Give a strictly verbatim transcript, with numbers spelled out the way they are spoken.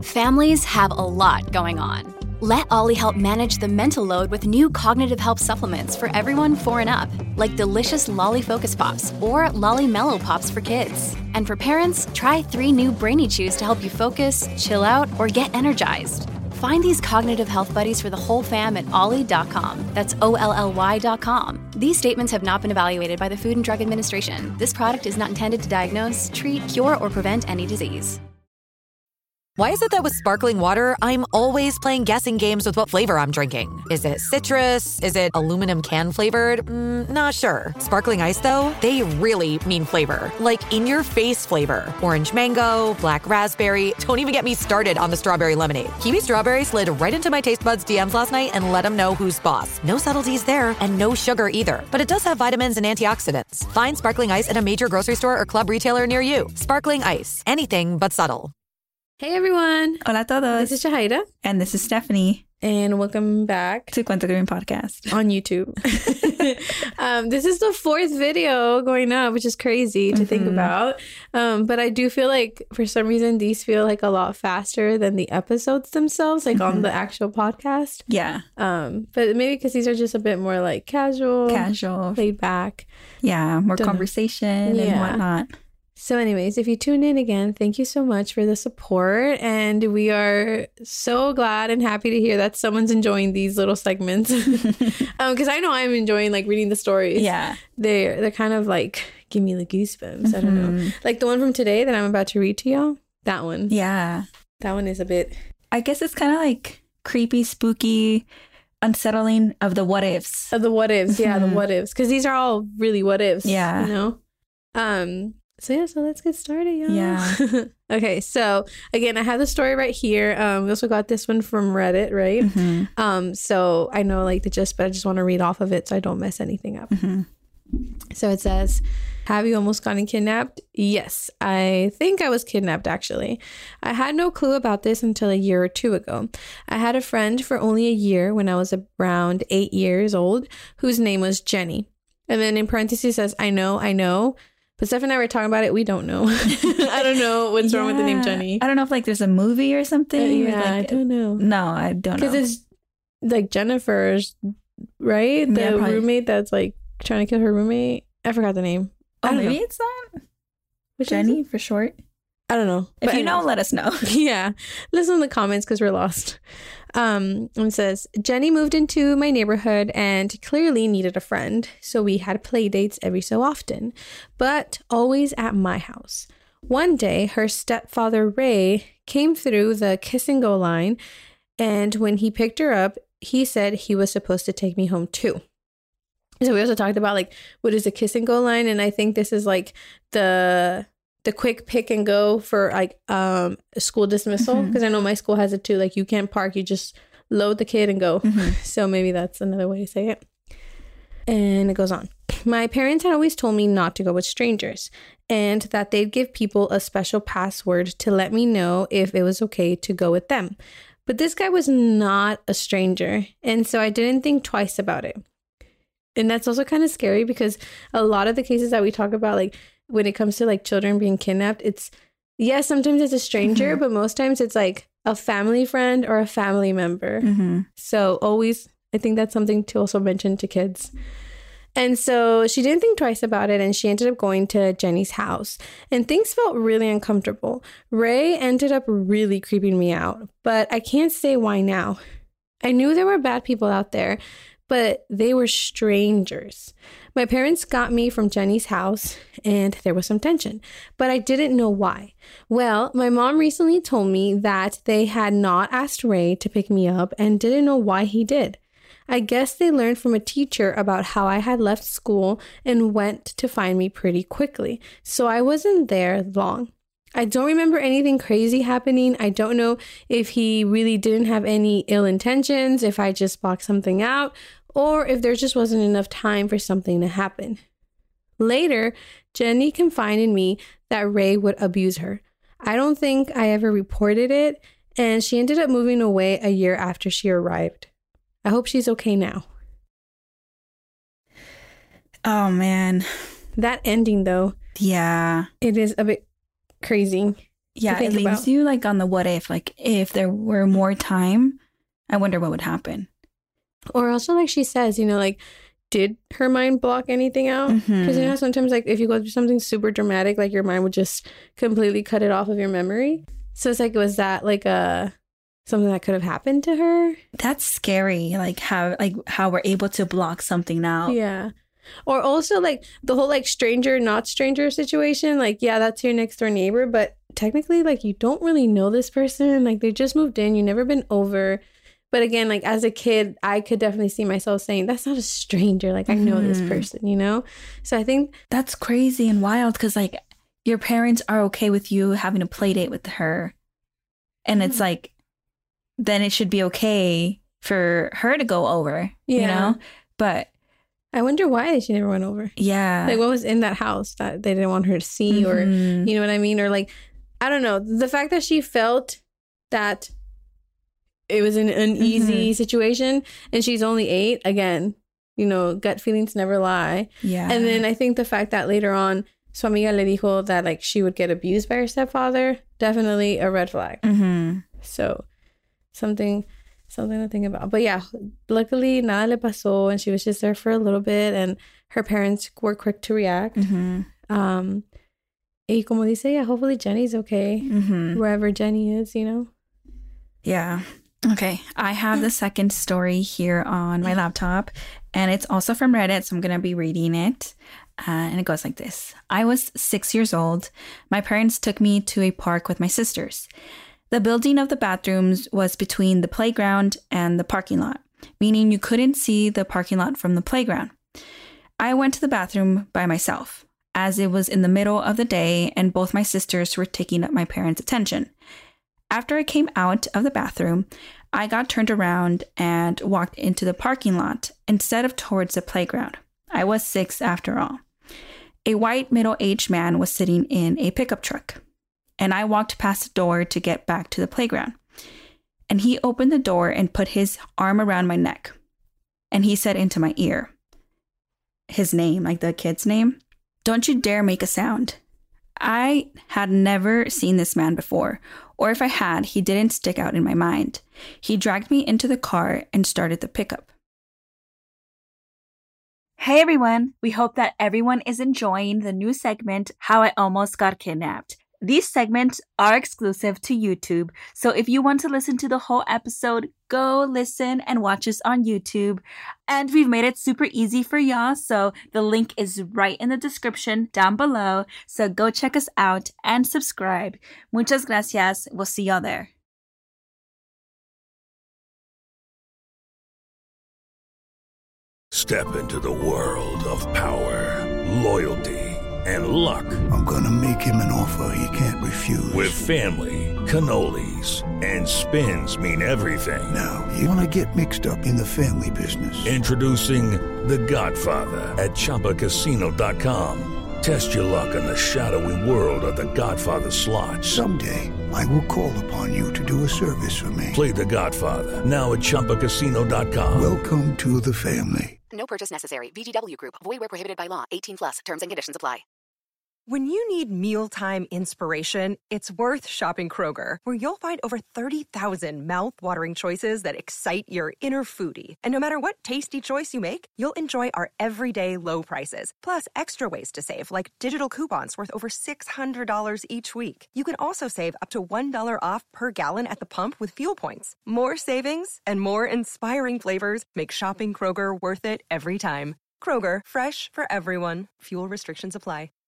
Families have a lot going on. Let Ollie help manage the mental load with new cognitive help supplements for everyone four and up, like delicious Lolly Focus Pops or Lolly Mellow Pops for kids. And for parents, try three new Brainy Chews to help you focus, chill out, or get energized. Find these cognitive health buddies for the whole fam at ollie dot com. That's O L L Y dot com. These statements have not been evaluated by the Food and Drug Administration. This product is not intended to diagnose, treat, cure, or prevent any disease. Why is it that with sparkling water, I'm always playing guessing games with what flavor I'm drinking? Is it citrus? Is it aluminum can flavored? Mm, not sure. Sparkling Ice, though, they really mean flavor. Like in-your-face flavor. Orange mango, black raspberry. Don't even get me started on the strawberry lemonade. Kiwi Strawberry slid right into my taste buds D Ms last night and let them know who's boss. No subtleties there, and no sugar either. But it does have vitamins and antioxidants. Find Sparkling Ice at a major grocery store or club retailer near you. Sparkling Ice. Anything but subtle. Hey everyone. Hola todos. This is Shahida. And this is Stephanie. And welcome back to Cuento Crimen Podcast on YouTube. um, this is the fourth video going up, which is crazy to mm-hmm. think about. Um, but I do feel like for some reason these feel like a lot faster than the episodes themselves, like mm-hmm. on the actual podcast. Yeah. Um, but maybe because these are just a bit more like casual, casual, laid back. Yeah, more Don't conversation know. and yeah. whatnot. So anyways, if you tune in again, thank you so much for the support. And we are so glad and happy to hear that someone's enjoying these little segments. um, because I know I'm enjoying like reading the stories. Yeah. They're, they're kind of like, give me the goosebumps. Mm-hmm. I don't know. Like the one from today that I'm about to read to y'all. That one. Yeah. That one is a bit... I guess it's kind of like creepy, spooky, unsettling of the what ifs. Of the what ifs. Yeah, mm-hmm. the what ifs. Because these are all really what ifs. Yeah. You know? Um... So yeah, so let's get started, y'all. Yeah. Okay, so again, I have the story right here. Um, we also got this one from Reddit, right? Mm-hmm. Um, so I know like the gist, but I just want to read off of it so I don't mess anything up. Mm-hmm. So it says, have you almost gotten kidnapped? Yes, I think I was kidnapped actually. I had no clue about this until a year or two ago. I had a friend for only a year when I was around eight years old, whose name was Jenny. And then in parentheses it says, I know, I know. But Steph and I were talking about it. We don't know. I don't know what's yeah. wrong with the name Jenny. I don't know if like there's a movie or something. Uh, yeah, like, I don't know. No, I don't know. Because it's like Jennifer's, right? The yeah, roommate that's like trying to kill her roommate. I forgot the name. Oh, maybe know. It's that? Which Jenny for short? I don't know. If but you know, let us know. Yeah. Listen in the comments because we're lost. Um, it says, Jenny moved into my neighborhood and clearly needed a friend. So we had play dates every so often, but always at my house. One day, her stepfather, Ray, came through the kiss and go line. And when he picked her up, he said he was supposed to take me home too. So we also talked about like, what is a kiss and go line? And I think this is like the... the quick pick and go for like um school dismissal, because mm-hmm. I know my school has it too. Like you can't park, you just load the kid and go. Mm-hmm. So maybe that's another way to say it. And it goes on. My parents had always told me not to go with strangers and that they'd give people a special password to let me know if it was okay to go with them. But this guy was not a stranger, and so I didn't think twice about it. And that's also kind of scary because a lot of the cases that we talk about, like when it comes to like children being kidnapped, it's, yes, sometimes it's a stranger, mm-hmm. but most times it's like a family friend or a family member. Mm-hmm. So always, I think that's something to also mention to kids. And so she didn't think twice about it, and she ended up going to Jenny's house. And things felt really uncomfortable. Ray ended up really creeping me out, but I can't say why now. I knew there were bad people out there, but they were strangers. My parents got me from Jenny's house and there was some tension, but I didn't know why. Well, my mom recently told me that they had not asked Ray to pick me up and didn't know why he did. I guess they learned from a teacher about how I had left school and went to find me pretty quickly, so I wasn't there long. I don't remember anything crazy happening. I don't know if he really didn't have any ill intentions, if I just blocked something out, or if there just wasn't enough time for something to happen. Later, Jenny confided in me that Ray would abuse her. I don't think I ever reported it, and she ended up moving away a year after she arrived. I hope she's okay now. Oh, man. That ending, though. Yeah. It is a bit crazy. Yeah, think it leaves about. you like on the what if. Like if there were more time, I wonder what would happen. Or also, like she says, you know, like, did her mind block anything out? Because, Mhm. you know, sometimes, like, if you go through something super dramatic, like, your mind would just completely cut it off of your memory. So it's like, was that, like, a something that could have happened to her? That's scary. Like how like how we're able to block something out. Yeah. Or also, like, the whole, like, stranger, not stranger situation. Like, yeah, that's your next door neighbor, but technically, like, you don't really know this person. Like, they just moved in. You've never been over. But again, like, as a kid, I could definitely see myself saying, that's not a stranger. Like, I know this person, you know? So I think That's crazy and wild because, like, your parents are okay with you having a play date with her. And it's like, then it should be okay for her to go over, you Yeah. know? But I wonder why she never went over. yeah. Like, what was in that house that they didn't want her to see, or, Mhm. you know what I mean? Or, like, I don't know. The fact that she felt that it was an uneasy Mhm. situation and she's only eight, again, you know, gut feelings never lie. Yeah. And then I think the fact that later on, su amiga le dijo that, like, she would get abused by her stepfather, definitely a red flag. Mm-hmm. So, something... something to think about. But yeah, luckily nada le pasó and she was just there for a little bit and her parents were quick to react. Mm-hmm. Um, y como dice, yeah, hopefully Jenny's okay. Mm-hmm. Wherever Jenny is, you know? Yeah. Okay. I have the second story here on my laptop and it's also from Reddit. So I'm going to be reading it. Uh, and it goes like this. I was six years old. My parents took me to a park with my sisters. The building of the bathrooms was between the playground and the parking lot, meaning you couldn't see the parking lot from the playground. I went to the bathroom by myself, as it was in the middle of the day and both my sisters were taking up my parents' attention. After I came out of the bathroom, I got turned around and walked into the parking lot instead of towards the playground. I was six after all. A white middle-aged man was sitting in a pickup truck. And I walked past the door to get back to the playground. And he opened the door and put his arm around my neck. And he said into my ear, his name, like the kid's name, "Don't you dare make a sound." I had never seen this man before, or if I had, he didn't stick out in my mind. He dragged me into the car and started the pickup. Hey everyone, we hope that everyone is enjoying the new segment, How I Almost Got Kidnapped. These segments are exclusive to YouTube, so if you want to listen to the whole episode, go listen and watch us on YouTube. And we've made it super easy for y'all, so the link is right in the description down below. So go check us out and subscribe. Muchas gracias. We'll see y'all there. Step into the world of power, loyalty, and luck. I'm gonna make him an offer he can't refuse. With family, cannolis, and spins mean everything. Now, you wanna get mixed up in the family business. Introducing The Godfather at Chumba Casino dot com. Test your luck in the shadowy world of The Godfather slot. Someday, I will call upon you to do a service for me. Play The Godfather now at Chumba Casino dot com. Welcome to the family. No purchase necessary. V G W Group. Void where prohibited by law. eighteen plus. Terms and conditions apply. When you need mealtime inspiration, it's worth shopping Kroger, where you'll find over thirty thousand mouth-watering choices that excite your inner foodie. And no matter what tasty choice you make, you'll enjoy our everyday low prices, plus extra ways to save, like digital coupons worth over six hundred dollars each week. You can also save up to one dollar off per gallon at the pump with fuel points. More savings and more inspiring flavors make shopping Kroger worth it every time. Kroger, fresh for everyone. Fuel restrictions apply.